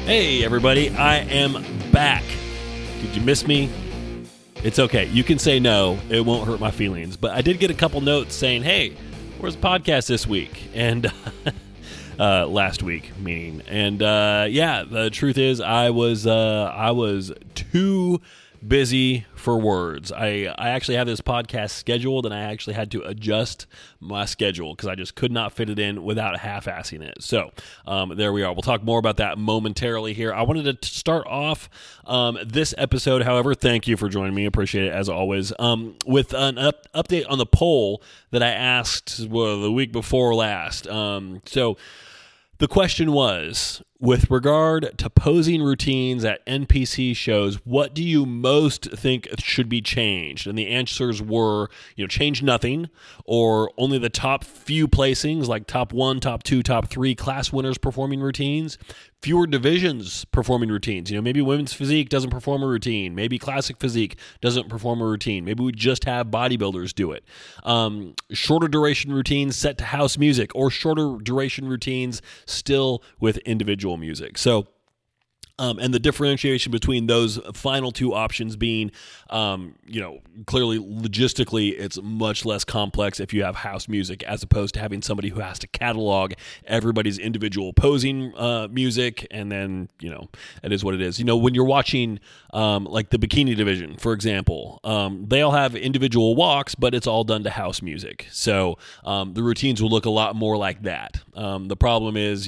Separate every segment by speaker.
Speaker 1: Hey everybody, I am back. Did you miss me? It's okay. You can say no. It won't hurt my feelings. But I did get a couple notes saying, hey, where's the podcast this week? And last week, meaning. And yeah, the truth is I was too busy for words. I actually have this podcast scheduled, and I actually had to adjust my schedule because I just could not fit it in without half-assing it. So there we are. We'll talk more about that momentarily here. I wanted to start off this episode, however, thank you for joining me. Appreciate it as always. With an update on the poll that I asked the week before last. So the question was, with regard to posing routines at NPC shows, what do you most think should be changed? And the answers were, change nothing, or only the top few placings, like top 1, top 2, top 3 class winners performing routines, fewer divisions performing routines. Maybe women's physique doesn't perform a routine. Maybe classic physique doesn't perform a routine. Maybe we just have bodybuilders do it. Shorter duration routines set to house music, or shorter duration routines still with individual music. So, and the differentiation between those final two options being, clearly logistically, it's much less complex if you have house music as opposed to having somebody who has to catalog everybody's individual posing music. And then, it is what it is. When you're watching like the bikini division, for example, they all have individual walks, but it's all done to house music. So the routines will look a lot more like that. The problem is,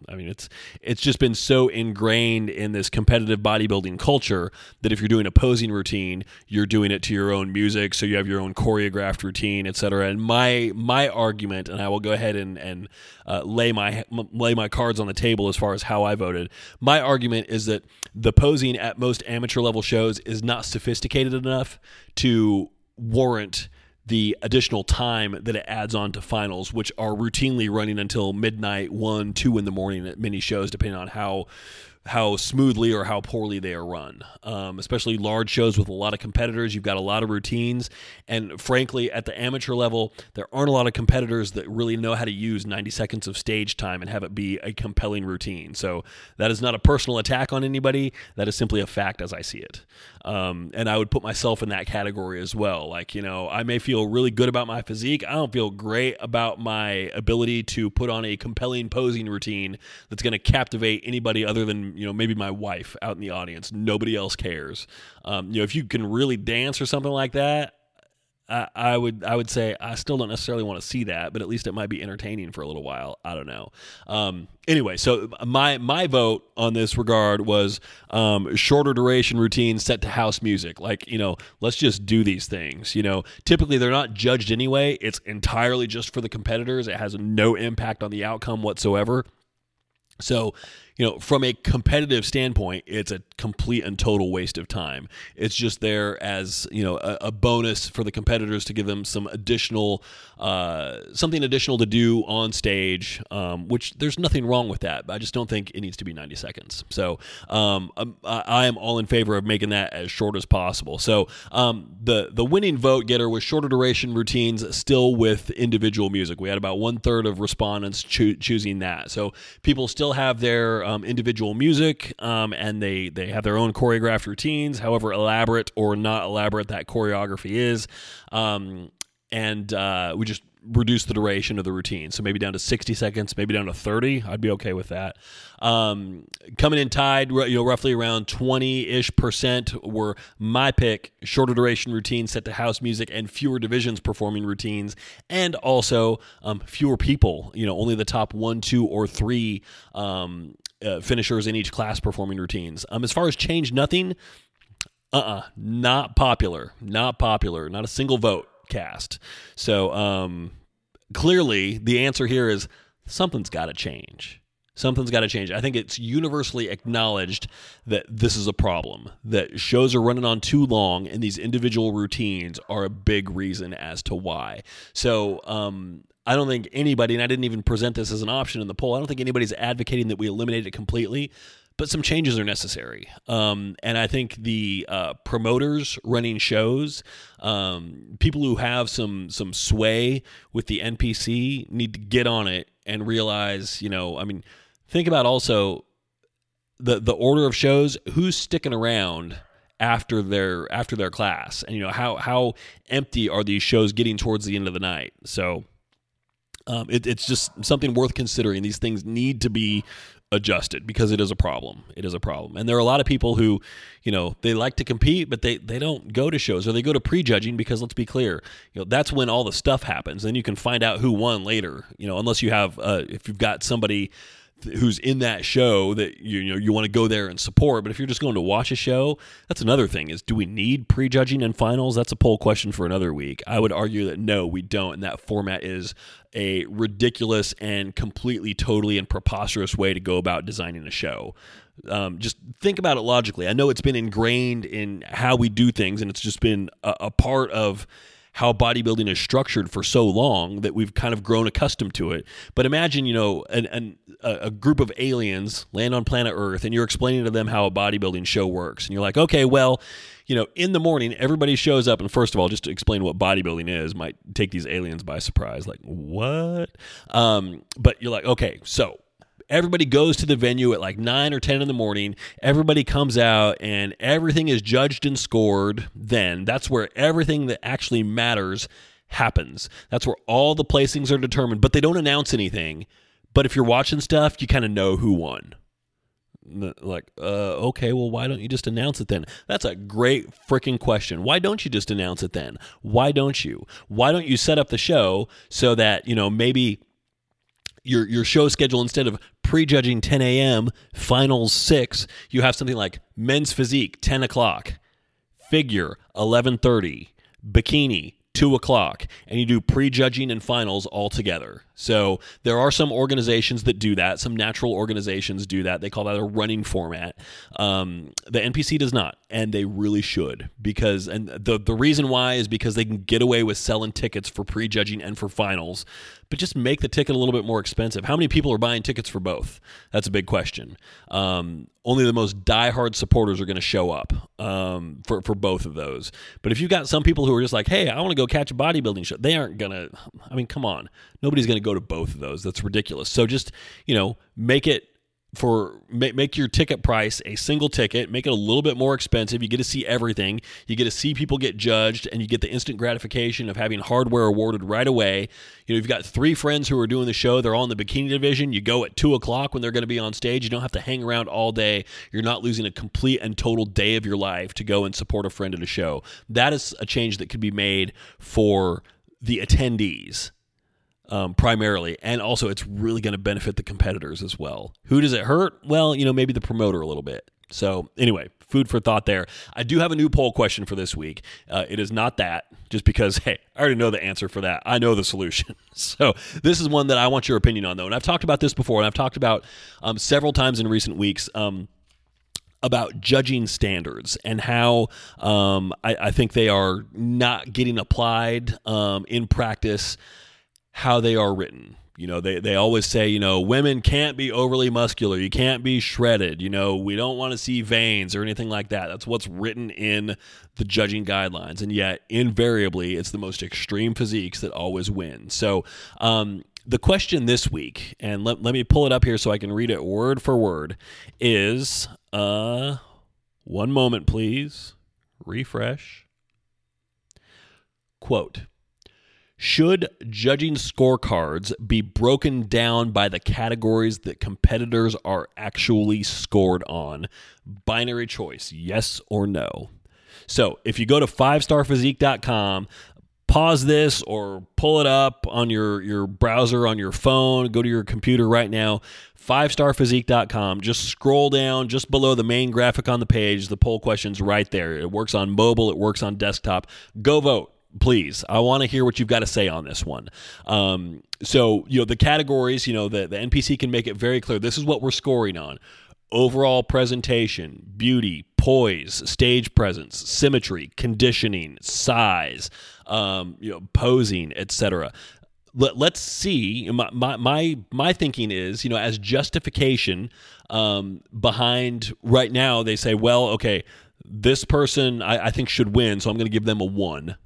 Speaker 1: it's just been so ingrained in this competitive bodybuilding culture that if you're doing a posing routine, you're doing it to your own music, so you have your own choreographed routine, etc. And my argument, and I will go ahead and lay my cards on the table as far as how I voted. My argument is that the posing at most amateur level shows is not sophisticated enough to warrant the additional time that it adds on to finals, which are routinely running until midnight, 1, 2 in the morning at many shows, depending on how smoothly or how poorly they are run. Especially large shows with a lot of competitors, you've got a lot of routines. And frankly, at the amateur level, there aren't a lot of competitors that really know how to use 90 seconds of stage time and have it be a compelling routine. So that is not a personal attack on anybody. That is simply a fact as I see it. And I would put myself in that category as well. Like, I may feel really good about my physique. I don't feel great about my ability to put on a compelling posing routine that's going to captivate anybody other than, maybe my wife out in the audience. Nobody else cares. If you can really dance or something like that, I would say I still don't necessarily want to see that, but at least it might be entertaining for a little while. I don't know. Anyway, so my vote on this regard was shorter duration routines set to house music. Like, let's just do these things. Typically they're not judged anyway. It's entirely just for the competitors. It has no impact on the outcome whatsoever. So, from a competitive standpoint, it's a complete and total waste of time. It's just there as, a bonus for the competitors to give them some additional, something additional to do on stage, which there's nothing wrong with that, but I just don't think it needs to be 90 seconds. So I am all in favor of making that as short as possible. So the winning vote getter was shorter duration routines still with individual music. We had about 1/3 of respondents choosing that. So people still have their individual music, and they have their own choreographed routines, however elaborate or not elaborate that choreography is. And we just reduce the duration of the routine. So maybe down to 60 seconds, maybe down to 30. I'd be okay with that. Coming in tied, roughly around 20-ish% were my pick, shorter duration routines set to house music and fewer divisions performing routines, and also fewer people, only the top 1, 2, or 3 finishers in each class performing routines. As far as change nothing, not popular, not a single vote cast. So clearly the answer here is something's got to change. I think it's universally acknowledged that this is a problem, that shows are running on too long, and these individual routines are a big reason as to why. So I don't think anybody, and I didn't even present this as an option in the poll, I don't think anybody's advocating that we eliminate it completely, but some changes are necessary. And I think the promoters running shows, people who have some sway with the NPC need to get on it and realize, think about also the order of shows, who's sticking around after their class, and how empty are these shows getting towards the end of the night. So it's just something worth considering. These things need to be adjusted because it is a problem. It is a problem. And there are a lot of people who, they like to compete, but they don't go to shows, or they go to prejudging because, let's be clear, that's when all the stuff happens. Then you can find out who won later, unless you have, if you've got somebody who's in that show that you want to go there and support. But if you're just going to watch a show, that's another thing, is do we need prejudging and finals? That's a poll question for another week. I would argue that no, we don't, and that format is a ridiculous and completely, totally, and preposterous way to go about designing a show. Just think about it logically. I know it's been ingrained in how we do things, and it's just been a part of how bodybuilding is structured for so long that we've kind of grown accustomed to it. But imagine, a group of aliens land on planet Earth, and you're explaining to them how a bodybuilding show works. And you're like, okay, well, in the morning, everybody shows up. And first of all, just to explain what bodybuilding is might take these aliens by surprise. Like, what? But you're like, okay, so everybody goes to the venue at like 9 or 10 in the morning. Everybody comes out and everything is judged and scored. Then that's where everything that actually matters happens. That's where all the placings are determined, but they don't announce anything. But if you're watching stuff, you kind of know who won. Like, okay, well, why don't you just announce it then? That's a great freaking question. Why don't you just announce it then? Why don't you? Why don't you set up the show so that, maybe your show schedule, instead of prejudging 10 a.m., finals 6, you have something like men's physique 10 o'clock, figure 11:30, bikini 2 o'clock, and you do prejudging and finals all together. So there are some organizations that do that. Some natural organizations do that. They call that a running format. The NPC does not, and they really should, because, and the reason why is because they can get away with selling tickets for prejudging and for finals, but just make the ticket a little bit more expensive. How many people are buying tickets for both? That's a big question. Only the most diehard supporters are going to show up for both of those. But if you've got some people who are just like, hey, I want to go catch a bodybuilding show, they aren't going to, come on. Nobody's going to go to both of those. That's ridiculous. So just, make your ticket price a single ticket, make it a little bit more expensive. You get to see everything. You get to see people get judged, and you get the instant gratification of having hardware awarded right away. You've got 3 friends who are doing the show. They're all in the bikini division. You go at 2 o'clock when they're going to be on stage. You don't have to hang around all day. You're not losing a complete and total day of your life to go and support a friend at a show. That is a change that could be made for the attendees. Primarily, and also it's really going to benefit the competitors as well. Who does it hurt? Well, maybe the promoter a little bit. So anyway, food for thought there. I do have a new poll question for this week. It is not that, just because, hey, I already know the answer for that. I know the solution. So this is one that I want your opinion on, though. And I've talked about this before, and I've talked about several times in recent weeks about judging standards and how I think they are not getting applied in practice how they are written. They always say, women can't be overly muscular. You can't be shredded. We don't want to see veins or anything like that. That's what's written in the judging guidelines. And yet, invariably, it's the most extreme physiques that always win. So the question this week, and let me pull it up here so I can read it word for word, is, one moment, please. Refresh. Quote, should judging scorecards be broken down by the categories that competitors are actually scored on? Binary choice, yes or no. So if you go to 5starphysique.com, pause this or pull it up on your browser, on your phone, go to your computer right now, 5starphysique.com, just scroll down just below the main graphic on the page. The poll question's right there. It works on mobile, it works on desktop. Go vote. Please, I want to hear what you've got to say on this one. So, the categories, the NPC can make it very clear. This is what we're scoring on. Overall presentation, beauty, poise, stage presence, symmetry, conditioning, size, posing, etc. Let's see. My thinking is, as justification behind right now, they say, well, okay, this person I think should win, so I'm going to give them a 1.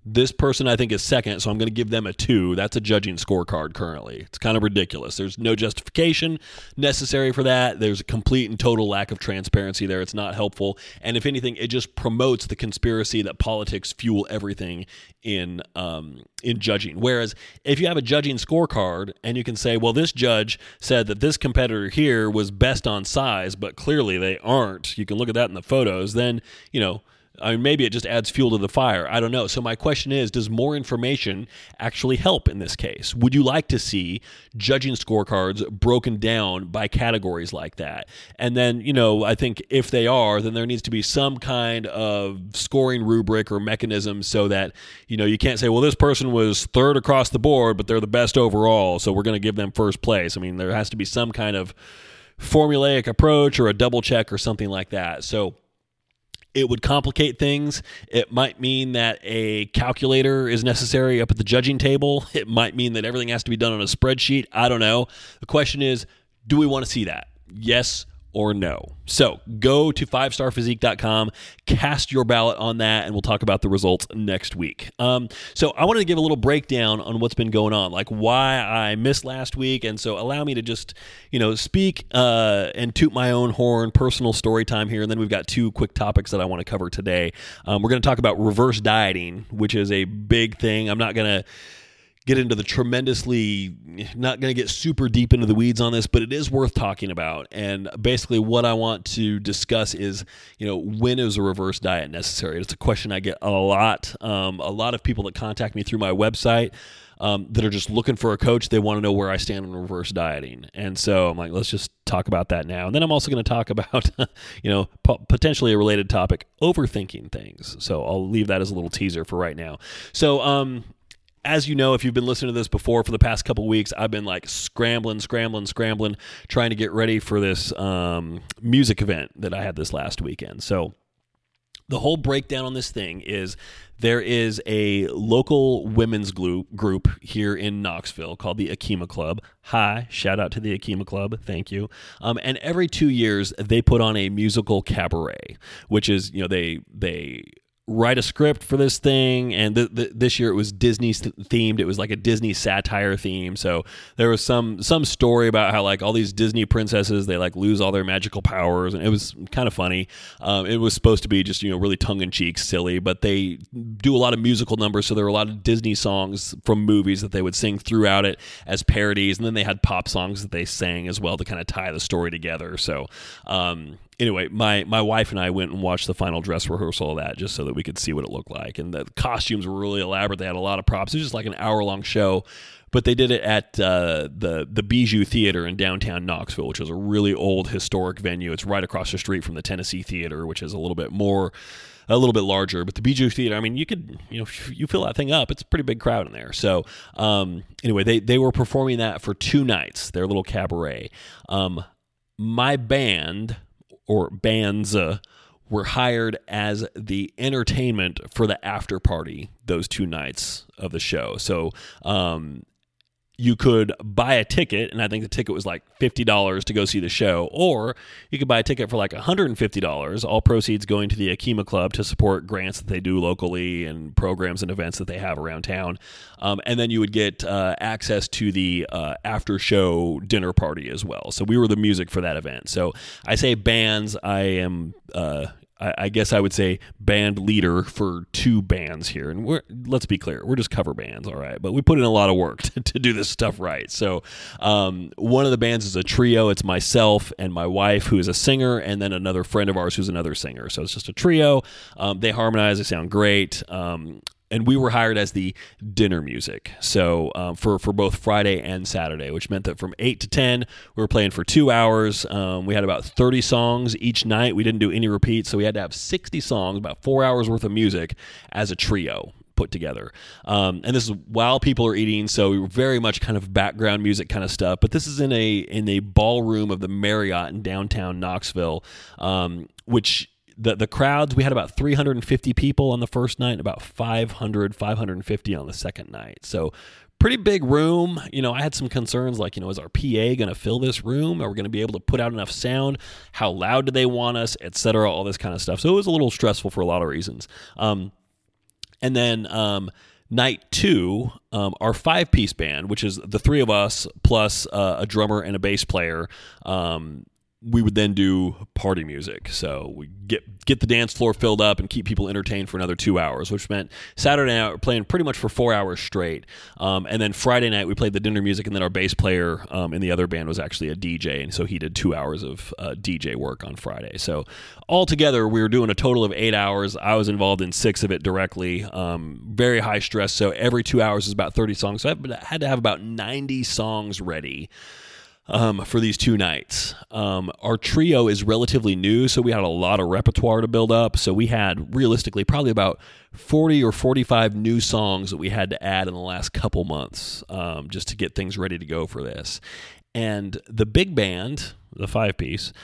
Speaker 1: This person I think is second, so I'm going to give them a 2. That's a judging scorecard currently. It's kind of ridiculous. There's no justification necessary for that. There's a complete and total lack of transparency there. It's not helpful. And if anything, it just promotes the conspiracy that politics fuel everything in judging. Whereas if you have a judging scorecard and you can say, well, this judge said that this competitor here was best on size, but clearly they aren't. You can look at that in the photos. Then, maybe it just adds fuel to the fire. I don't know. So my question is, does more information actually help in this case? Would you like to see judging scorecards broken down by categories like that? And then, I think if they are, then there needs to be some kind of scoring rubric or mechanism so that, you can't say, well, this person was third across the board, but they're the best overall, so we're going to give them first place. I mean, there has to be some kind of formulaic approach or a double check or something like that. So it would complicate things. It might mean that a calculator is necessary up at the judging table. It might mean that everything has to be done on a spreadsheet. I don't know. The question is, do we want to see that? Yes or no? So go to 5starphysique.com, cast your ballot on that, and we'll talk about the results next week. So I wanted to give a little breakdown on what's been going on, like why I missed last week. And so allow me to just, speak and toot my own horn, personal story time here. And then we've got 2 quick topics that I want to cover today. We're going to talk about reverse dieting, which is a big thing. I'm not going to get into not going to get super deep into the weeds on this, but it is worth talking about. And basically what I want to discuss is, when is a reverse diet necessary? It's a question I get a lot. A lot of people that contact me through my website that are just looking for a coach. They want to know where I stand on reverse dieting. And so I'm like, let's just talk about that now. And then I'm also going to talk about, potentially a related topic, overthinking things. So I'll leave that as a little teaser for right now. So, as you know, if you've been listening to this before for the past couple of weeks, I've been like scrambling, trying to get ready for this music event that I had this last weekend. So the whole breakdown on this thing is there is a local women's group here in Knoxville called the Akima Club. Hi, shout out to the Akima Club. Thank you. And every 2 years, they put on a musical cabaret, which is, they write a script for this thing, and this year it was Disney themed. It was like a Disney satire theme. So there was some story about how like all these Disney princesses, they like lose all their magical powers, and it was kind of funny. It was supposed to be just really tongue-in-cheek, silly, but they do a lot of musical numbers. So there were a lot of Disney songs from movies that they would sing throughout it as parodies, and then they had pop songs that they sang as well to kind of tie the story together. So anyway, my wife and I went and watched the final dress rehearsal of that just so that we could see what it looked like. And the costumes were really elaborate. They had a lot of props. It was just like an hour-long show. But they did it at the Bijou Theater in downtown Knoxville, which is a really old historic venue. It's right across the street from the Tennessee Theater, which is a little bit larger. But the Bijou Theater, I mean, you could, you fill that thing up. It's a pretty big crowd in there. So anyway, they were performing that for 2 nights, their little cabaret. My band, or bands, were hired as the entertainment for the after party those 2 nights of the show. So you could buy a ticket, and I think the ticket was like $50 to go see the show, or you could buy a ticket for like $150, all proceeds going to the Akima Club to support grants that they do locally and programs and events that they have around town. And then you would get access to the after-show dinner party as well. So we were the music for that event. So I say bands, I am... I guess I would say band leader for 2 bands here. And let's be clear, we're just cover bands, all right? But we put in a lot of work to do this stuff right. So one of the bands is a trio. It's myself and my wife, who is a singer, and then another friend of ours who's another singer. So it's just a trio. They harmonize. They sound great. And we were hired as the dinner music, so for both Friday and Saturday, which meant that from 8 to 10, we were playing for 2 hours. We had about 30 songs each night. We didn't do any repeats, so we had to have 60 songs, about 4 hours worth of music as a trio put together. And this is while people are eating, so we were very much kind of background music kind of stuff. But this is in a ballroom of the Marriott in downtown Knoxville, which... The crowds, we had about 350 people on the first night and about 550 on the second night. So pretty big room. I had some concerns like, is our PA going to fill this room? Are we going to be able to put out enough sound? How loud do they want us, et cetera, all this kind of stuff. So it was a little stressful for a lot of reasons. And then night 2, our 5-piece band, which is the 3 of us plus a drummer and a bass player, we would then do party music. So we get the dance floor filled up and keep people entertained for another 2 hours, which meant Saturday night we're playing pretty much for 4 hours straight. And then Friday night we played the dinner music, and then our bass player in the other band was actually a DJ, and so he did 2 hours of DJ work on Friday. So altogether we were doing a total of 8 hours. I was involved in 6 of it directly. Very high stress, so every 2 hours is about 30 songs. So I had to have about 90 songs ready for these 2 nights. Our trio is relatively new, so we had a lot of repertoire to build up. So we had, realistically, probably about 40 or 45 new songs that we had to add in the last couple months just to get things ready to go for this. And the big band, the 5-piece,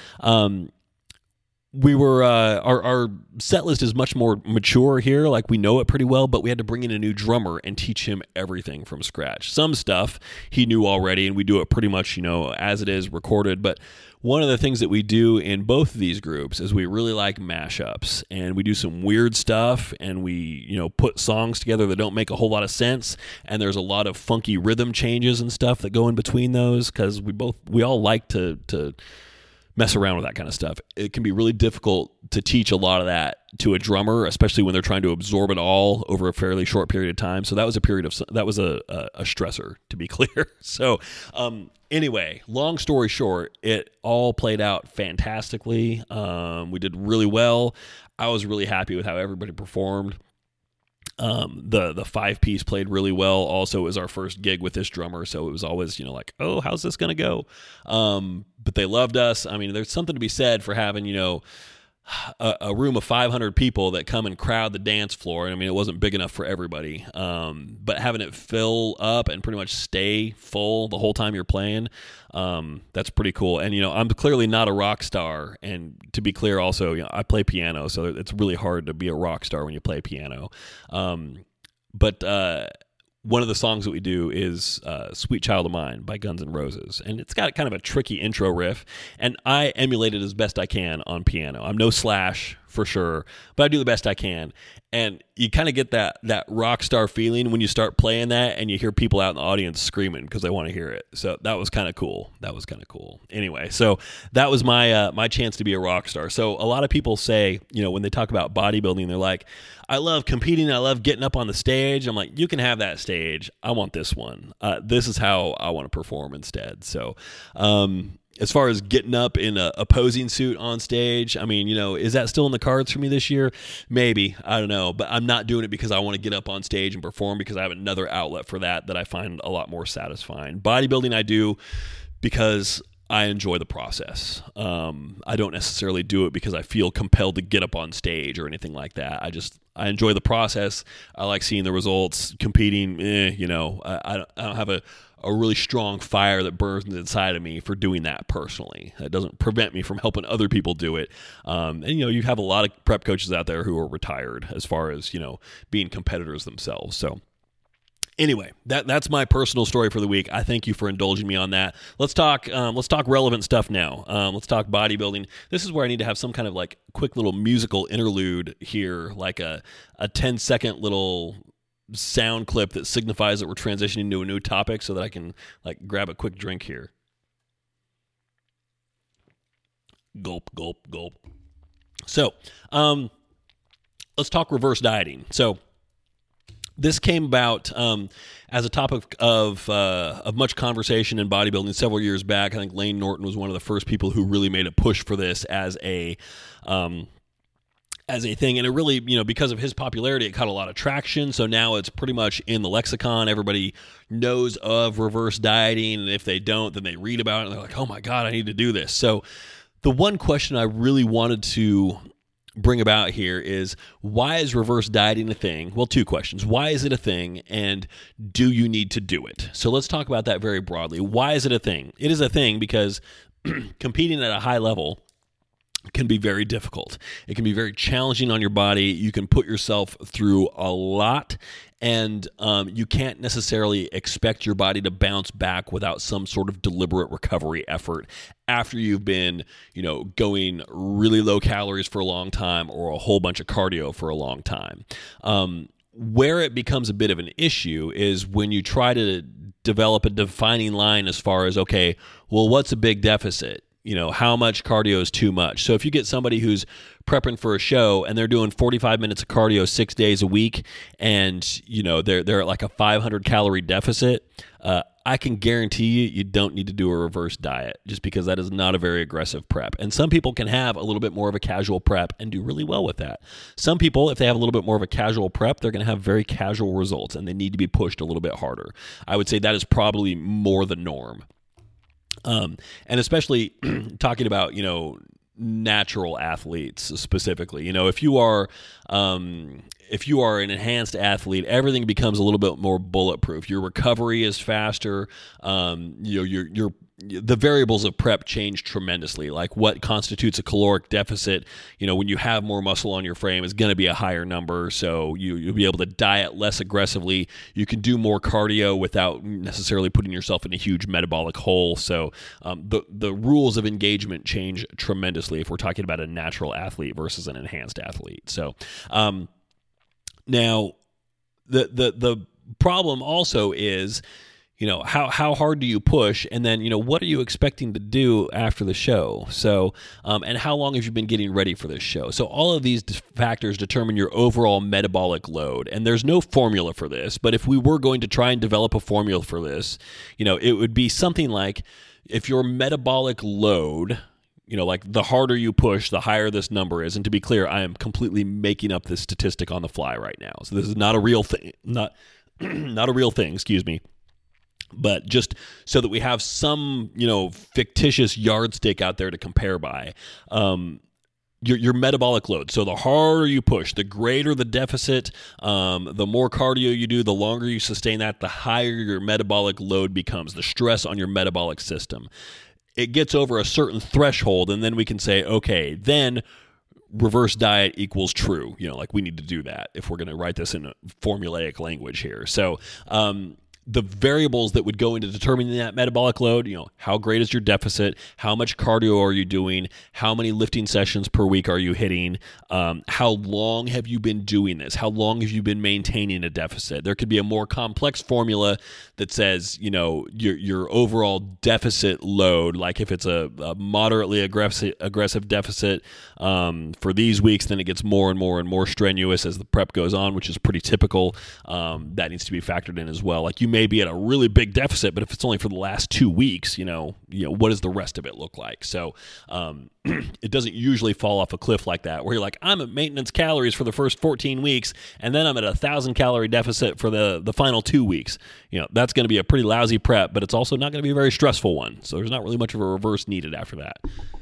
Speaker 1: we were our set list is much more mature here, like we know it pretty well, but we had to bring in a new drummer and teach him everything from scratch. Some stuff he knew already, and we do it pretty much as it is recorded. But one of the things that we do in both of these groups is we really like mashups, and we do some weird stuff, and we put songs together that don't make a whole lot of sense, and there's a lot of funky rhythm changes and stuff that go in between those, because we all like to mess around with that kind of stuff. It can be really difficult to teach a lot of that to a drummer, especially when they're trying to absorb it all over a fairly short period of time. So that was a stressor, to be clear. So anyway, long story short, it all played out fantastically. We did really well. I was really happy with how everybody performed. The 5-piece played really well. Also, it was our first gig with this drummer, so it was always like, oh, how's this gonna go? But they loved us. I mean, there's something to be said for having a room of 500 people that come and crowd the dance floor. I mean, it wasn't big enough for everybody, but having it fill up and pretty much stay full the whole time you're playing, that's pretty cool. And I'm clearly not a rock star, and to be clear, also, I play piano, so it's really hard to be a rock star when you play piano. But one of the songs that we do is Sweet Child of Mine by Guns N' Roses. And it's got kind of a tricky intro riff, and I emulate it as best I can on piano. I'm no Slash, for sure, but I do the best I can. And you kind of get that rock star feeling when you start playing that, and you hear people out in the audience screaming because they want to hear it. So that was kind of cool. Anyway, so that was my chance to be a rock star. So a lot of people say, when they talk about bodybuilding, they're like, I love competing. I love getting up on the stage. I'm like, you can have that stage. I want this one. This is how I want to perform instead. So, as far as getting up in a posing suit on stage, I mean, is that still in the cards for me this year? Maybe. I don't know. But I'm not doing it because I want to get up on stage and perform, because I have another outlet for that I find a lot more satisfying. Bodybuilding I do because I enjoy the process. I don't necessarily do it because I feel compelled to get up on stage or anything like that. I enjoy the process. I like seeing the results. Competing, I don't have a really strong fire that burns inside of me for doing that personally. That doesn't prevent me from helping other people do it. And you have a lot of prep coaches out there who are retired as far as being competitors themselves. So anyway, that's my personal story for the week. I thank you for indulging me on that. Let's talk relevant stuff now. Let's talk bodybuilding. This is where I need to have some kind of quick little musical interlude here, like a 10-second little sound clip that signifies that we're transitioning to a new topic, so that I can grab a quick drink here. Gulp, gulp, gulp. So, let's talk reverse dieting. So, this came about as a topic of much conversation in bodybuilding several years back. I think Lane Norton was one of the first people who really made a push for this as a thing, and it really, because of his popularity, it caught a lot of traction. So now it's pretty much in the lexicon. Everybody knows of reverse dieting, and if they don't, then they read about it and they're like, oh my God, I need to do this. So the one question I really wanted to bring about here is, why is reverse dieting a thing? Well, 2 questions. Why is it a thing, and do you need to do it? So let's talk about that very broadly. Why is it a thing? It is a thing because competing at a high level can be very difficult. It can be very challenging on your body. You can put yourself through a lot, and you can't necessarily expect your body to bounce back without some sort of deliberate recovery effort after you've been, going really low calories for a long time, or a whole bunch of cardio for a long time. where it becomes a bit of an issue is when you try to develop a defining line as far as, okay, well, what's a big deficit? How much cardio is too much? So if you get somebody who's prepping for a show and they're doing 45 minutes of cardio 6 days a week, and they're at like a 500 calorie deficit, I can guarantee you don't need to do a reverse diet, just because that is not a very aggressive prep. And some people can have a little bit more of a casual prep and do really well with that. Some people, if they have a little bit more of a casual prep, they're going to have very casual results and they need to be pushed a little bit harder. I would say that is probably more the norm. And especially talking about, natural athletes specifically, if you are an enhanced athlete, everything becomes a little bit more bulletproof. Your recovery is faster. The variables of prep change tremendously. Like what constitutes a caloric deficit, when you have more muscle on your frame, is going to be a higher number. So you'll be able to diet less aggressively. You can do more cardio without necessarily putting yourself in a huge metabolic hole. So the rules of engagement change tremendously if we're talking about a natural athlete versus an enhanced athlete. So now the problem also is, how hard do you push? And then, what are you expecting to do after the show? So, and how long have you been getting ready for this show? So all of these factors determine your overall metabolic load. And there's no formula for this, but if we were going to try and develop a formula for this, it would be something like, if your metabolic load, like the harder you push, the higher this number is. And to be clear, I am completely making up this statistic on the fly right now. So this is not a real thing, not a real thing, excuse me. But just so that we have some, fictitious yardstick out there to compare by, your metabolic load. So the harder you push, the greater the deficit, the more cardio you do, the longer you sustain that, the higher your metabolic load becomes, the stress on your metabolic system. It gets over a certain threshold, and then we can say, okay, then reverse diet equals true. Like we need to do that if we're going to write this in a formulaic language here. So, the variables that would go into determining that metabolic load, how great is your deficit? How much cardio are you doing? How many lifting sessions per week are you hitting? How long have you been doing this? How long have you been maintaining a deficit? There could be a more complex formula that says, your overall deficit load, like if it's a moderately aggressive deficit for these weeks, then it gets more and more and more strenuous as the prep goes on, which is pretty typical. That needs to be factored in as well. Like you may be at a really big deficit, but if it's only for the last 2 weeks, what does the rest of it look like? So it doesn't usually fall off a cliff like that, where you're like, I'm at maintenance calories for the first 14 weeks, and then I'm at 1,000 calorie deficit for the final 2 weeks. That's going to be a pretty lousy prep, but it's also not going to be a very stressful one. So there's not really much of a reverse needed after that.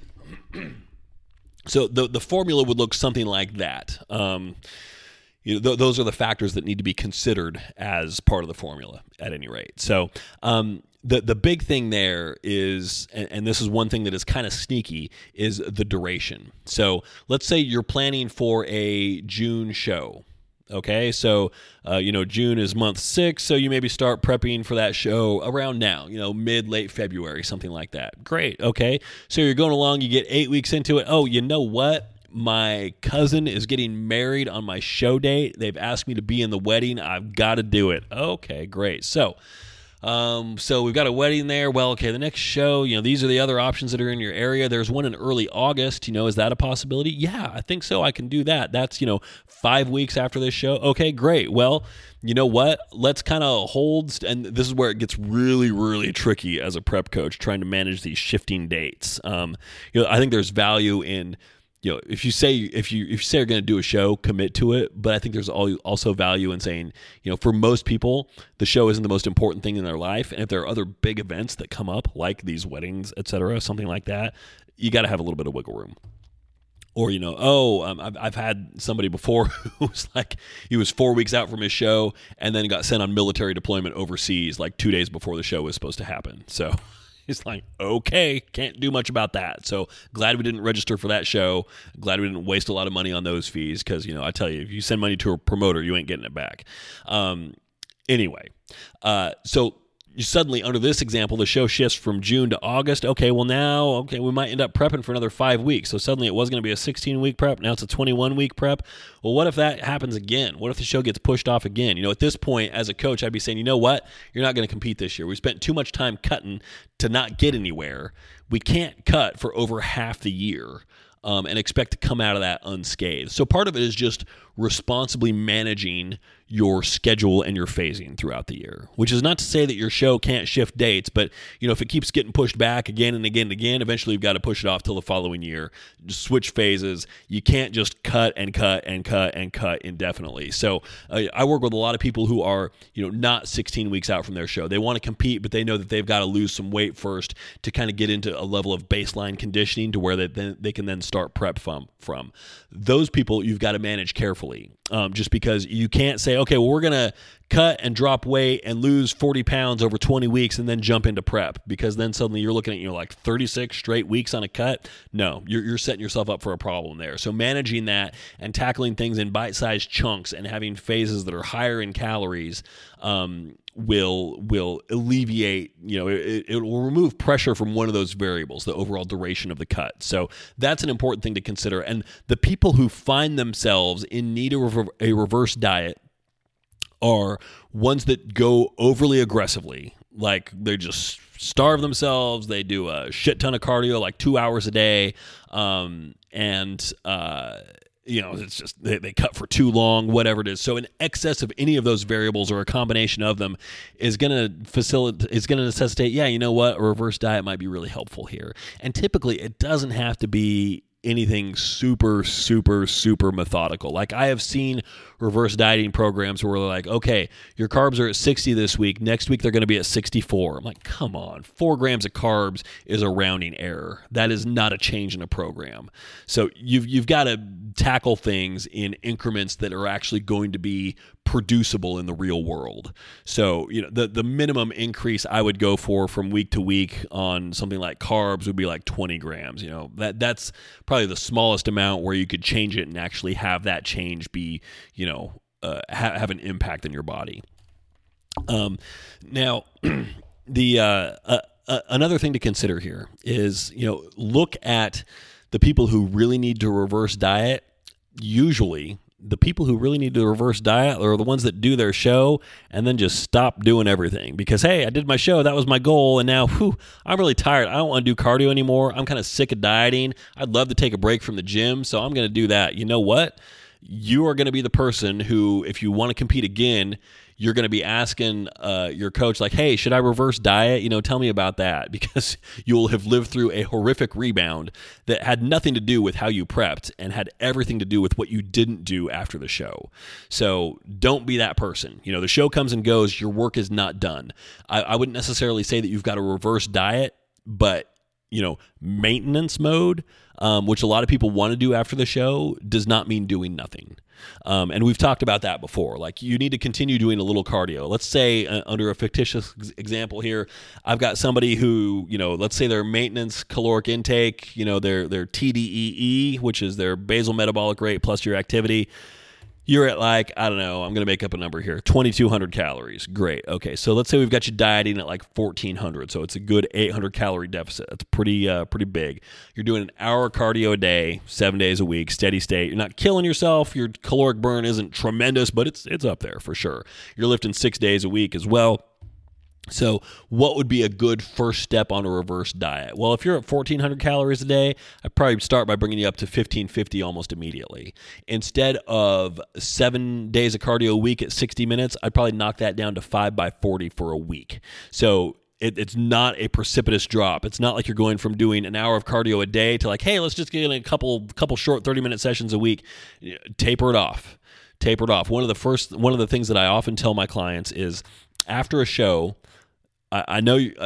Speaker 1: So the formula would look something like that. Those are the factors that need to be considered as part of the formula at any rate. So the big thing there is, and this is one thing that is kind of sneaky, is the duration. So let's say you're planning for a June show. Okay, so June is month 6, so you maybe start prepping for that show around now, mid-late February, something like that. Great, okay. So you're going along, you get 8 weeks into it. Oh, you know what? My cousin is getting married on my show date. They've asked me to be in the wedding. I've got to do it. Okay, great. So we've got a wedding there. Well, okay, the next show, these are the other options that are in your area. There's one in early August. Is that a possibility? Yeah, I think so. I can do that. That's, 5 weeks after this show. Okay, great. Well, you know what? Let's kind of hold, and this is where it gets really, really tricky as a prep coach, trying to manage these shifting dates. I think there's value in, if you say you're going to do a show, commit to it. But I think there's also value in saying, for most people, the show isn't the most important thing in their life. And if there are other big events that come up, like these weddings, etc., something like that, you got to have a little bit of wiggle room. Or, I've had somebody before who was like, he was 4 weeks out from his show and then got sent on military deployment overseas like 2 days before the show was supposed to happen. So it's like, okay, can't do much about that. So glad we didn't register for that show. Glad we didn't waste a lot of money on those fees because, I tell you, if you send money to a promoter, you ain't getting it back. Anyway, so suddenly, under this example, the show shifts from June to August. Okay, well now, we might end up prepping for another 5 weeks. So suddenly it was going to be a 16-week prep. Now it's a 21-week prep. Well, what if that happens again? What if the show gets pushed off again? At this point, as a coach, I'd be saying, you know what? You're not going to compete this year. We spent too much time cutting to not get anywhere. We can't cut for over half the year and expect to come out of that unscathed. So part of it is just responsibly managing your schedule and your phasing throughout the year, which is not to say that your show can't shift dates, but if it keeps getting pushed back again and again and again, eventually you've got to push it off till the following year. Just switch phases. You can't just cut and cut and cut and cut indefinitely. So I work with a lot of people who are not 16 weeks out from their show. They want to compete, but they know that they've got to lose some weight first to kind of get into a level of baseline conditioning to where they can then start prep from. Those people you've got to manage carefully. Just because you can't say, okay, well, we're going to cut and drop weight and lose 40 pounds over 20 weeks and then jump into prep, because then suddenly you're looking at, like 36 straight weeks on a cut. No, you're setting yourself up for a problem there. So managing that and tackling things in bite-sized chunks and having phases that are higher in calories will alleviate, it will remove pressure from one of those variables, the overall duration of the cut. So that's an important thing to consider. And the people who find themselves in need of a reverse diet are ones that go overly aggressively. Like they just starve themselves. They do a shit ton of cardio, like 2 hours a day. It's just they cut for too long, whatever it is. So in excess of any of those variables or a combination of them is going to necessitate, you know what, a reverse diet might be really helpful here. And typically it doesn't have to be anything super, super, super methodical. Like I have seen reverse dieting programs where they're like, okay, your carbs are at 60 this week. Next week, they're going to be at 64. I'm like, come on, 4 grams of carbs is a rounding error. That is not a change in a program. So you've got to tackle things in increments that are actually going to be producible in the real world. So, the minimum increase I would go for from week to week on something like carbs would be like 20 grams. That's probably the smallest amount where you could change it and actually have that change be, have an impact on your body. Now, another thing to consider here is, look at the people who really need to reverse diet. Usually, the people who really need to reverse diet are the ones that do their show and then just stop doing everything because, hey, I did my show. That was my goal. And now, I'm really tired. I don't want to do cardio anymore. I'm kind of sick of dieting. I'd love to take a break from the gym, so I'm going to do that. You know what? You are going to be the person who, if you want to compete again, you're going to be asking your coach, like, hey, should I reverse diet? Tell me about that, because you'll have lived through a horrific rebound that had nothing to do with how you prepped and had everything to do with what you didn't do after the show. So don't be that person. The show comes and goes. Your work is not done. I wouldn't necessarily say that you've got a reverse diet, but maintenance mode, which a lot of people want to do after the show, does not mean doing nothing. And we've talked about that before. Like, you need to continue doing a little cardio. Let's say, under a fictitious example here, I've got somebody who, let's say their maintenance caloric intake, their TDEE, which is their basal metabolic rate plus your activity. You're at like, I don't know, I'm going to make up a number here, 2,200 calories. Great. Okay, so let's say we've got you dieting at like 1,400, so it's a good 800 calorie deficit. That's pretty big. You're doing an hour cardio a day, 7 days a week, steady state. You're not killing yourself. Your caloric burn isn't tremendous, but it's up there for sure. You're lifting 6 days a week as well. So what would be a good first step on a reverse diet? Well, if you're at 1,400 calories a day, I'd probably start by bringing you up to 1,550 almost immediately. Instead of 7 days of cardio a week at 60 minutes, I'd probably knock that down to 5 by 40 for a week. So it's not a precipitous drop. It's not like you're going from doing an hour of cardio a day to like, hey, let's just get in a couple short 30-minute sessions a week. Taper it off. One of the things that I often tell my clients is, after a show, I know you're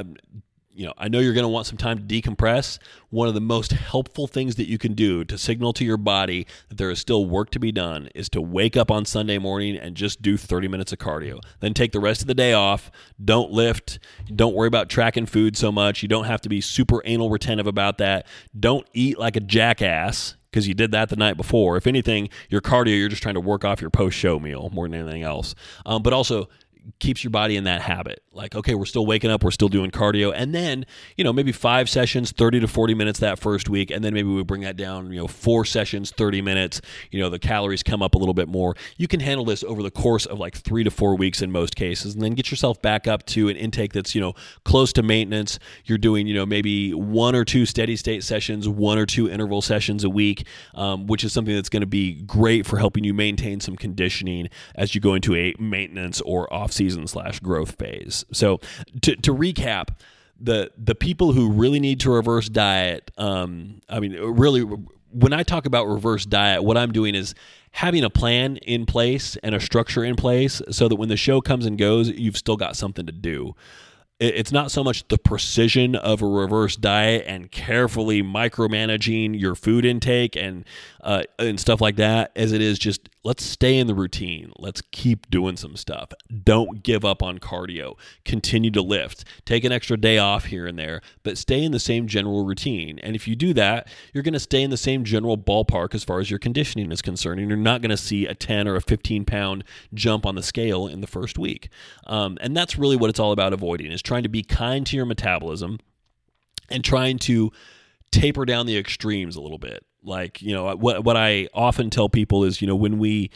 Speaker 1: going to want some time to decompress. One of the most helpful things that you can do to signal to your body that there is still work to be done is to wake up on Sunday morning and just do 30 minutes of cardio. Then take the rest of the day off. Don't lift. Don't worry about tracking food so much. You don't have to be super anal retentive about that. Don't eat like a jackass, because you did that the night before. If anything, your cardio, you're just trying to work off your post-show meal more than anything else. But also, keeps your body in that habit. Like, okay, we're still waking up, we're still doing cardio, and then, maybe 5 sessions, 30 to 40 minutes that first week, and then maybe we bring that down, 4 sessions, 30 minutes, the calories come up a little bit more. You can handle this over the course of like 3 to 4 weeks in most cases, and then get yourself back up to an intake that's, close to maintenance. You're doing, maybe 1 or 2 steady state sessions, 1 or 2 interval sessions a week, which is something that's going to be great for helping you maintain some conditioning as you go into a maintenance or off-season / growth phase. So to recap, the people who really need to reverse diet, really, when I talk about reverse diet, what I'm doing is having a plan in place and a structure in place so that when the show comes and goes, you've still got something to do. It's not so much the precision of a reverse diet and carefully micromanaging your food intake and stuff like that as it is just let's stay in the routine. Let's keep doing some stuff. Don't give up on cardio. Continue to lift. Take an extra day off here and there, but stay in the same general routine. And if you do that, you're going to stay in the same general ballpark as far as your conditioning is concerned. And you're not going to see a 10 or a 15 pound jump on the scale in the first week. And that's really what it's all about avoiding, is trying to be kind to your metabolism and trying to taper down the extremes a little bit. Like, what I often tell people is, when we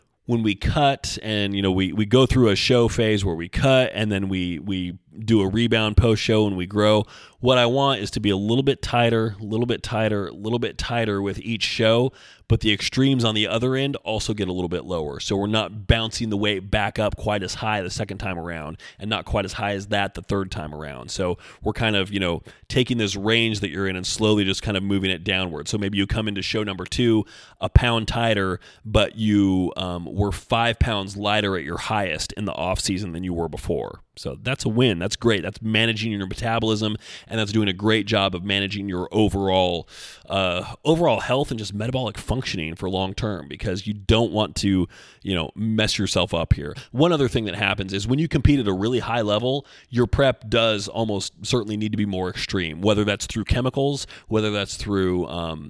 Speaker 1: cut and, we go through a show phase where we cut and then we do a rebound post show and we grow. What I want is to be a little bit tighter, with each show, but the extremes on the other end also get a little bit lower. So we're not bouncing the weight back up quite as high the second time around and not quite as high as that the third time around. So we're kind of, taking this range that you're in and slowly just kind of moving it downward. So maybe you come into show number 2 a pound tighter, but you were 5 pounds lighter at your highest in the off season than you were before. So that's a win. That's great. That's managing your metabolism, and that's doing a great job of managing your overall health and just metabolic functioning for long term, because you don't want to, mess yourself up here. One other thing that happens is when you compete at a really high level, your prep does almost certainly need to be more extreme, whether that's through chemicals, whether that's through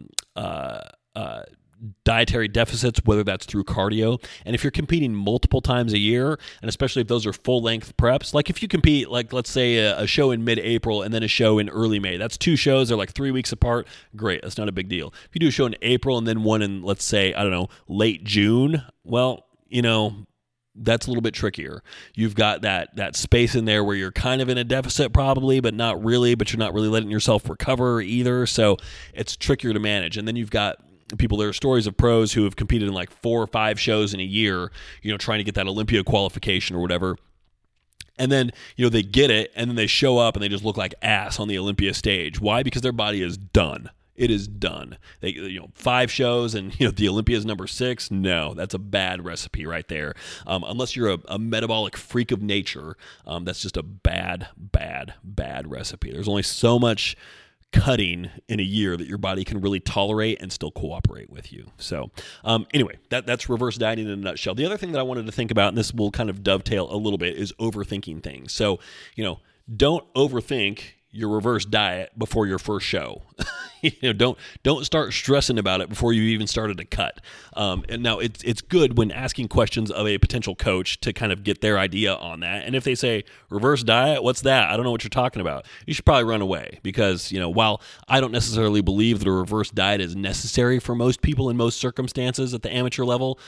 Speaker 1: dietary deficits, whether that's through cardio. And if you're competing multiple times a year, and especially if those are full-length preps, like if you compete, like let's say a show in mid-April and then a show in early May, that's 2 shows, they're like 3 weeks apart, great, that's not a big deal. If you do a show in April and then one in, let's say, late June, well, that's a little bit trickier. You've got that space in there where you're kind of in a deficit probably, but not really, but you're not really letting yourself recover either, so it's trickier to manage. And then you've got people, there are stories of pros who have competed in like 4 or 5 shows in a year, trying to get that Olympia qualification or whatever. And then, they get it, and then they show up and they just look like ass on the Olympia stage. Why? Because their body is done. It is done. They, 5 shows and, the Olympia is number 6. No, that's a bad recipe right there. Unless you're a metabolic freak of nature, that's just a bad recipe. There's only so much cutting in a year that your body can really tolerate and still cooperate with you. So anyway, that's reverse dieting in a nutshell. The other thing that I wanted to think about, and this will kind of dovetail a little bit, is overthinking things. So, don't overthink your reverse diet before your first show. Don't start stressing about it before you even started to cut. And now it's good when asking questions of a potential coach to kind of get their idea on that. And if they say reverse diet, what's that? I don't know what you're talking about. You should probably run away, because while I don't necessarily believe that a reverse diet is necessary for most people in most circumstances at the amateur level,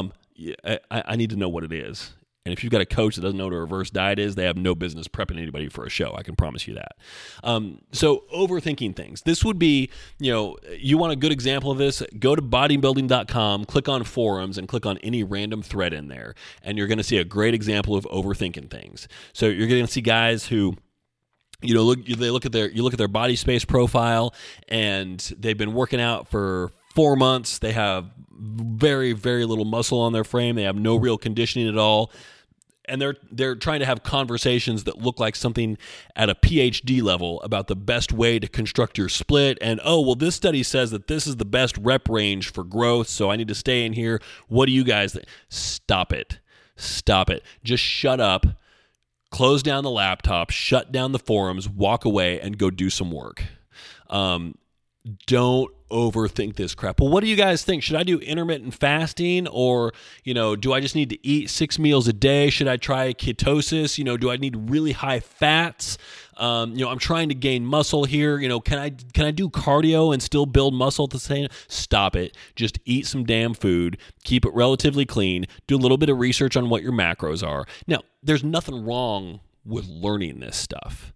Speaker 1: I need to know what it is. And if you've got a coach that doesn't know what a reverse diet is, they have no business prepping anybody for a show. I can promise you that. So overthinking things. This would be, you want a good example of this, go to bodybuilding.com, click on forums, and click on any random thread in there. And you're going to see a great example of overthinking things. So you're going to see guys who, you look at their body space profile, and they've been working out for 4 months. They have very, very little muscle on their frame. They have no real conditioning at all. And they're trying to have conversations that look like something at a PhD level about the best way to construct your split. And, this study says that this is the best rep range for growth, so I need to stay in here. What do you guys think? Stop it. Just shut up. Close down the laptop, shut down the forums, walk away, and go do some work. don't overthink this crap. Well, what do you guys think? Should I do intermittent fasting, or, do I just need to eat 6 meals a day? Should I try ketosis? Do I need really high fats? I'm trying to gain muscle here. Can I do cardio and still build muscle at the same? Stop it. Just eat some damn food. Keep it relatively clean. Do a little bit of research on what your macros are. Now, there's nothing wrong with learning this stuff.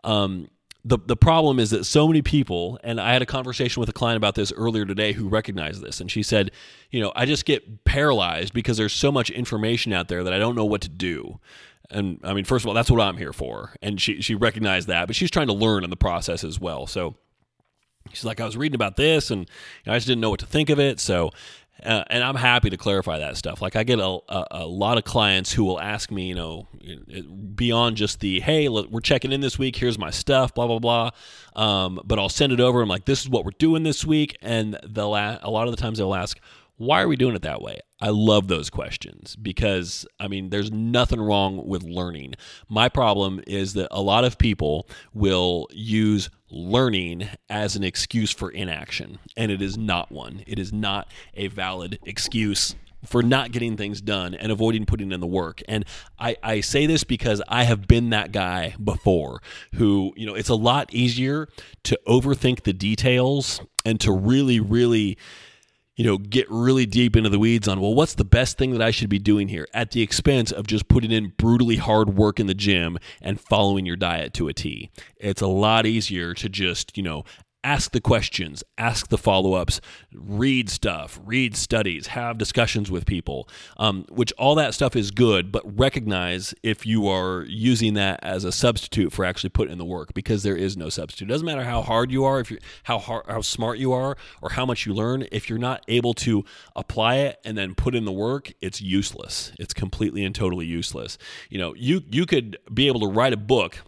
Speaker 1: The problem is that so many people, and I had a conversation with a client about this earlier today who recognized this, and she said, I just get paralyzed because there's so much information out there that I don't know what to do. And I mean, first of all, that's what I'm here for. And she recognized that, but she's trying to learn in the process as well. So she's like, I was reading about this and I just didn't know what to think of it. So, and I'm happy to clarify that stuff. Like, I get a lot of clients who will ask me, beyond just the, hey, look, we're checking in this week, here's my stuff, blah, blah, blah. But I'll send it over. I'm like, this is what we're doing this week. And a lot of the times they'll ask, why are we doing it that way? I love those questions because, there's nothing wrong with learning. My problem is that a lot of people will use learning as an excuse for inaction, and it is not one. It is not a valid excuse for not getting things done and avoiding putting in the work. And I say this because I have been that guy before who, it's a lot easier to overthink the details and to really, really get really deep into the weeds on, well, what's the best thing that I should be doing here at the expense of just putting in brutally hard work in the gym and following your diet to a T. It's a lot easier to just, ask the questions, ask the follow-ups, read stuff, read studies, have discussions with people, which all that stuff is good, but recognize if you are using that as a substitute for actually putting in the work, because there is no substitute. It doesn't matter how hard you are, how smart you are, or how much you learn. If you're not able to apply it and then put in the work, it's useless. It's completely and totally useless. You could be able to write a book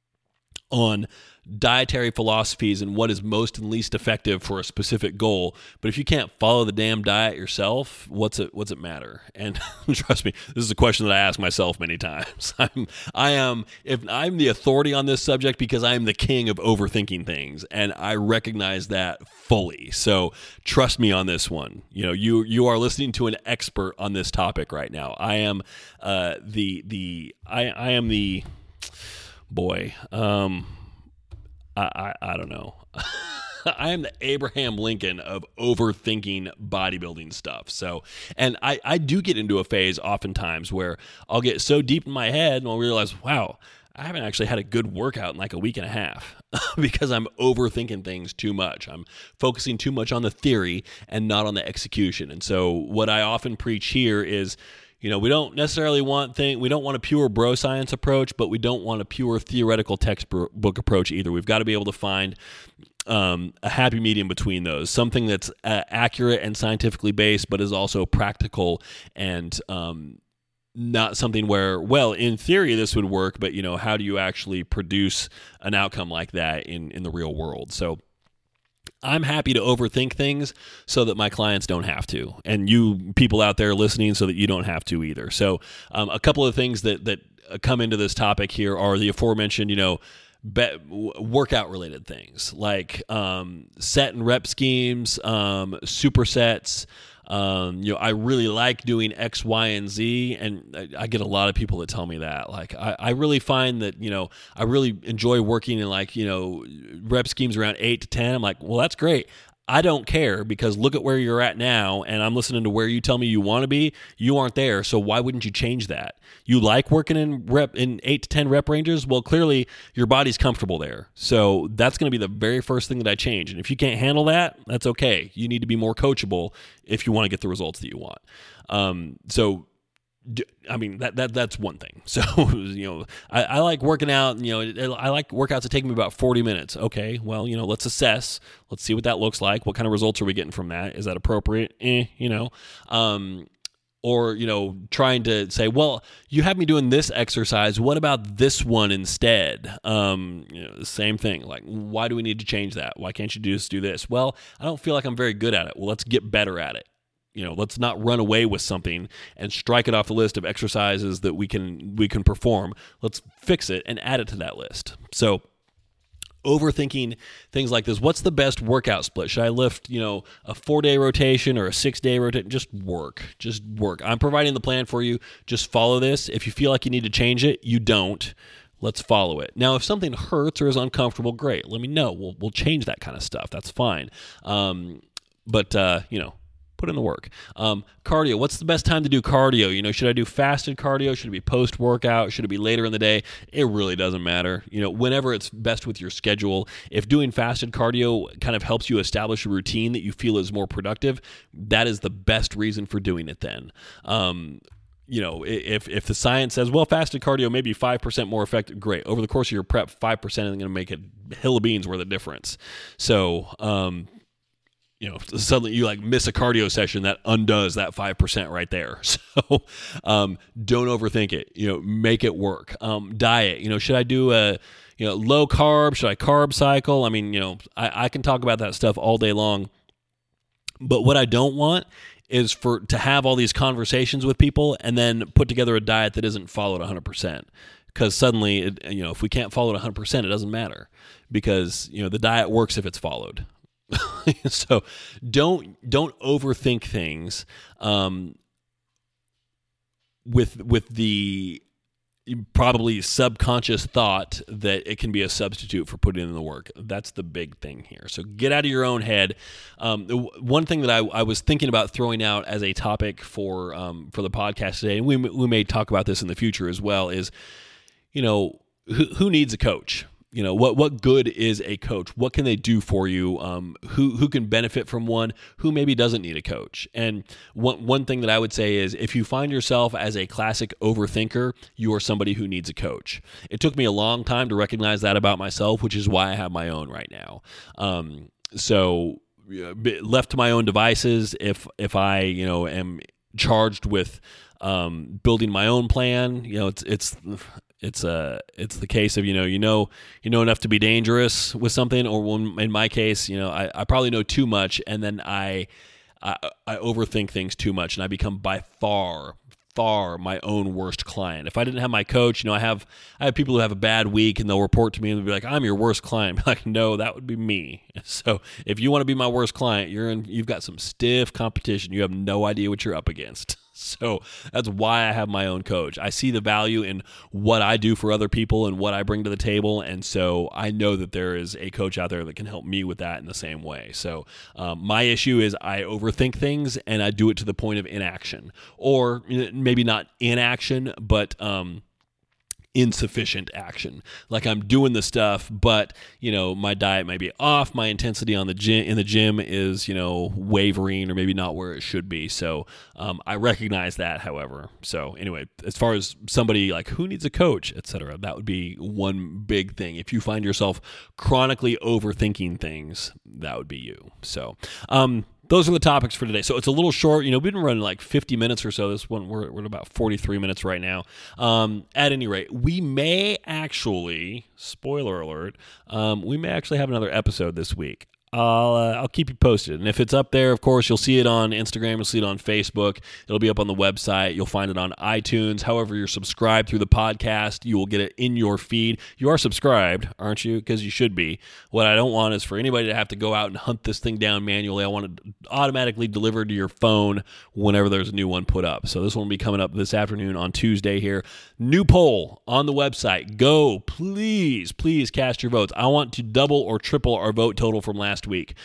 Speaker 1: on dietary philosophies and what is most and least effective for a specific goal, but if you can't follow the damn diet yourself, what's it matter? And trust me, this is a question that I ask myself many times. I'm the authority on this subject because I am the king of overthinking things, and I recognize that fully. So trust me on this one. You are listening to an expert on this topic right now. I am I don't know. I am the Abraham Lincoln of overthinking bodybuilding stuff. So, and I do get into a phase oftentimes where I'll get so deep in my head and I'll realize, wow, I haven't actually had a good workout in like a week and a half because I'm overthinking things too much. I'm focusing too much on the theory and not on the execution. And so what I often preach here is, we don't necessarily we don't want a pure bro science approach, but we don't want a pure theoretical textbook approach either. We've got to be able to find a happy medium between those, something that's accurate and scientifically based, but is also practical and not something where, well, in theory this would work, but how do you actually produce an outcome like that in the real world? So I'm happy to overthink things so that my clients don't have to, and you people out there listening so that you don't have to either. So a couple of things that come into this topic here are the aforementioned, workout related things like set and rep schemes, supersets. I really like doing X, Y, and Z, and I get a lot of people that tell me that. Like, I really find that, I really enjoy working in rep schemes around 8 to 10. I'm like, well, that's great. I don't care, because look at where you're at now, and I'm listening to where you tell me you want to be. You aren't there, so why wouldn't you change that? You like working in 8 to 10 rep ranges? Well, clearly your body's comfortable there. So that's going to be the very first thing that I change. And if you can't handle that, that's okay. You need to be more coachable if you want to get the results that you want. That's one thing. So, I like working out, I like workouts that take me about 40 minutes. Okay, well, let's assess. Let's see what that looks like. What kind of results are we getting from that? Is that appropriate? Or, trying to say, well, you have me doing this exercise. What about this one instead? Same thing. Like, why do we need to change that? Why can't you just do this? Well, I don't feel like I'm very good at it. Well, let's get better at it. Let's not run away with something and strike it off the list of exercises that we can perform. Let's fix it and add it to that list. So overthinking things like this. What's the best workout split? Should I lift, a 4-day rotation or a 6-day rotation? Just work. I'm providing the plan for you. Just follow this. If you feel like you need to change it, you don't. Let's follow it. Now, if something hurts or is uncomfortable, great. Let me know. We'll change that kind of stuff. That's fine. Put in the work. Cardio. What's the best time to do cardio? Should I do fasted cardio? Should it be post-workout? Should it be later in the day? It really doesn't matter. Whenever it's best with your schedule. If doing fasted cardio kind of helps you establish a routine that you feel is more productive, that is the best reason for doing it then. If the science says, well, fasted cardio may be 5% more effective, great. Over the course of your prep, 5% is going to make a hill of beans worth of difference. So, suddenly you miss a cardio session that undoes that 5% right there. So don't overthink it. Make it work. Diet. Should I do a low carb? Should I carb cycle? I can talk about that stuff all day long. But what I don't want is to have all these conversations with people and then put together a diet that isn't followed 100%. Because suddenly, if we can't follow it 100%, it doesn't matter. Because the diet works if it's followed. So don't overthink things with the probably subconscious thought that it can be a substitute for putting in the work. That's the big thing here. So get out of your own head. One thing that I was thinking about throwing out as a topic for the podcast today, and we may talk about this in the future as well, is who needs a coach? What good is a coach? What can they do for you? Who can benefit from one? Who maybe doesn't need a coach? And one thing that I would say is if you find yourself as a classic overthinker, you are somebody who needs a coach. It took me a long time to recognize that about myself, which is why I have my own right now. So left to my own devices, if I am charged with building my own plan, it's the case of you know enough to be dangerous with something, or in my case, I probably know too much, and then I overthink things too much, and I become by far my own worst client. If I didn't have my coach, I have people who have a bad week and they'll report to me and they'll be like, "I'm your worst client." I'm like, no, that would be me. So if you want to be my worst client, you've got some stiff competition. You have no idea what you're up against. So that's why I have my own coach. I see the value in what I do for other people and what I bring to the table. And so I know that there is a coach out there that can help me with that in the same way. So my issue is I overthink things and I do it to the point of inaction, or maybe not inaction, but insufficient action. Like I'm doing the stuff, but my diet might be off. My intensity in the gym is wavering, or maybe not where it should be. So I recognize that, however. So anyway, as far as somebody like who needs a coach, etc., that would be one big thing. If you find yourself chronically overthinking things, that would be you. So those are the topics for today. So it's a little short. We've been running like 50 minutes or so. This one, we're at about 43 minutes right now. At any rate, we may actually, spoiler alert, we may actually have another episode this week. I'll keep you posted. And if it's up there, of course, you'll see it on Instagram, you'll see it on Facebook, it'll be up on the website, you'll find it on iTunes. However you're subscribed through the podcast, you will get it in your feed. You are subscribed, aren't you? Because you should be. What I don't want is for anybody to have to go out and hunt this thing down manually. I want it automatically delivered to your phone whenever there's a new one put up. So this one will be coming up this afternoon on Tuesday here. New poll on the website. Go, please cast your votes. I want to double or triple our vote total from last week.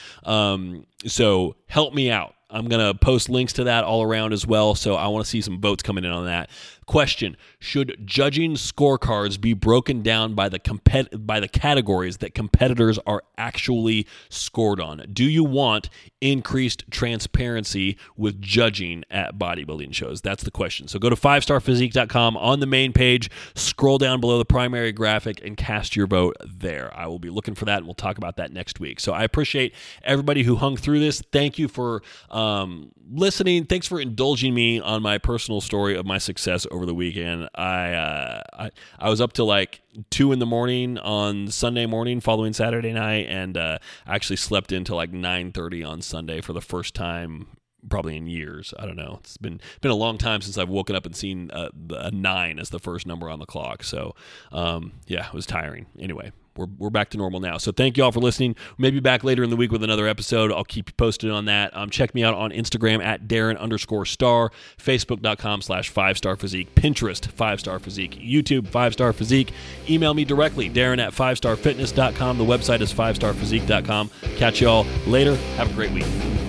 Speaker 1: So help me out. I'm going to post links to that all around as well. So I want to see some votes coming in on that. Question: should judging scorecards be broken down by the categories that competitors are actually scored on? Do you want increased transparency with judging at bodybuilding shows? That's the question. So go to 5starphysique.com on the main page, scroll down below the primary graphic, and cast your vote there. I will be looking for that, and we'll talk about that next week. So I appreciate everybody who hung through this. Thank you for listening. Thanks for indulging me on my personal story of my success over the weekend. I was up till like 2 a.m. on Sunday morning following Saturday night, and I actually slept until like 9:30 on Sunday for the first time probably in years. I don't know. It's been a long time since I've woken up and seen a 9 as the first number on the clock. So yeah, it was tiring. Anyway, We're back to normal now. So thank you all for listening. Maybe back later in the week with another episode. I'll keep you posted on that. Check me out on Instagram at Darren_star, Facebook.com/5starphysique, Pinterest 5-Star Physique, YouTube 5-Star Physique. Email me directly, Darren at 5starfitness.com. The website is 5starphysique.com. Catch you all later. Have a great week.